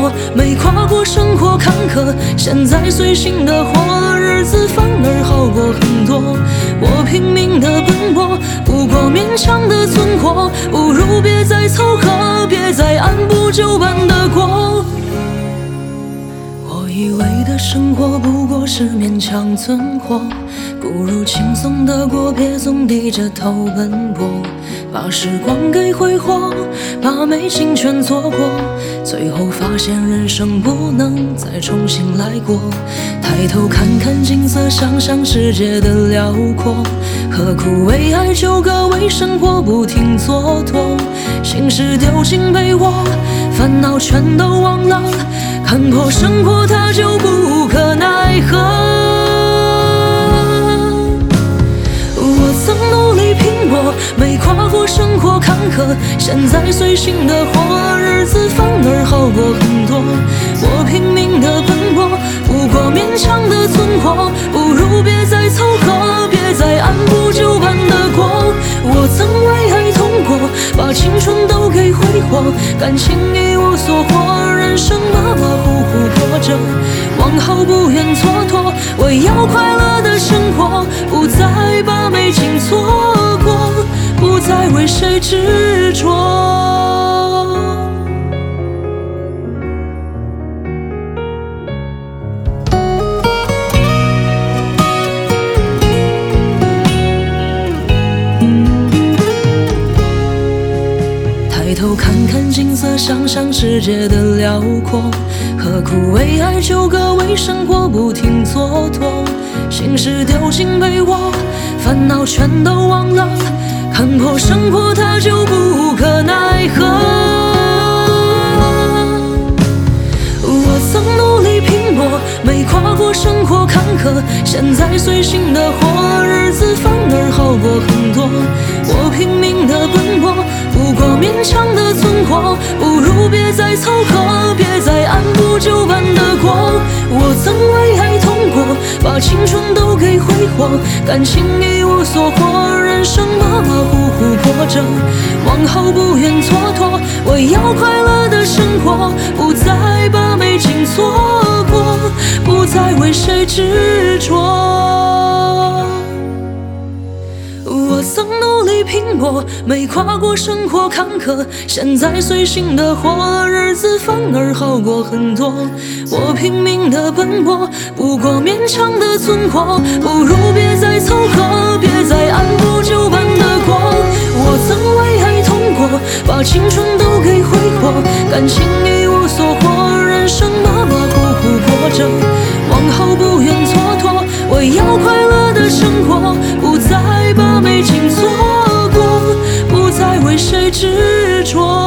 簸，没跨过生活坎坷，现在随心的活，日子反而好过很多。我拼命的奔波，不过勉强的存活，不如别再凑合，别再按部就班的过。我以为的生活不过是勉强存活，不如轻松的过，别总低着头奔波，把时光给挥霍，把美景全错过，最后发现人生不能再重新来过。抬头看看景色，想想世界的辽阔，何苦为爱纠葛，为生活不停蹉跎，心事丢进被窝，烦恼全都忘了，看破生活它就不可奈何。我曾努力拼搏，没跨过生活坎坷，现在随心的活，日子反而好过很多。我拼命的奔波，不过勉强的存活，不如别再凑合，别再按部就班的过。我曾为爱痛过，把青春都给挥霍，感情一无所获，人生马马虎虎过着，往后不愿蹉跎，我要快乐的生活，不再把美景错过，不再为谁执着。抬头看看景色，想想世界的辽阔，何苦为爱纠葛，为生活不停蹉跎，心事丢进被窝，烦恼全都忘了，看破生活它就不可奈何。我曾努力拼搏，没跨过生活坎坷，现在随心的活，日子反而好过很多。我拼命的奔波，不过勉强的存活，不如别再凑合，别再按部就班的过。我曾为爱痛过，把青春都给挥霍，感情一无所获，人生马马虎虎过着，往后不愿蹉跎，我要快乐的生活，不再把美景错过，不再为谁执着。我曾努力拼搏，没跨过生活坎坷，现在随心的活，日子反而好过很多。我拼命的奔波，不过勉强的存活，不如别再凑合，别再按部就班的过。我曾为爱痛过，把青春都给挥霍，感情一无所获，人生马马虎虎过着，往后不愿蹉跎，我要快乐的生活，不再把美景错过，不再为谁执着。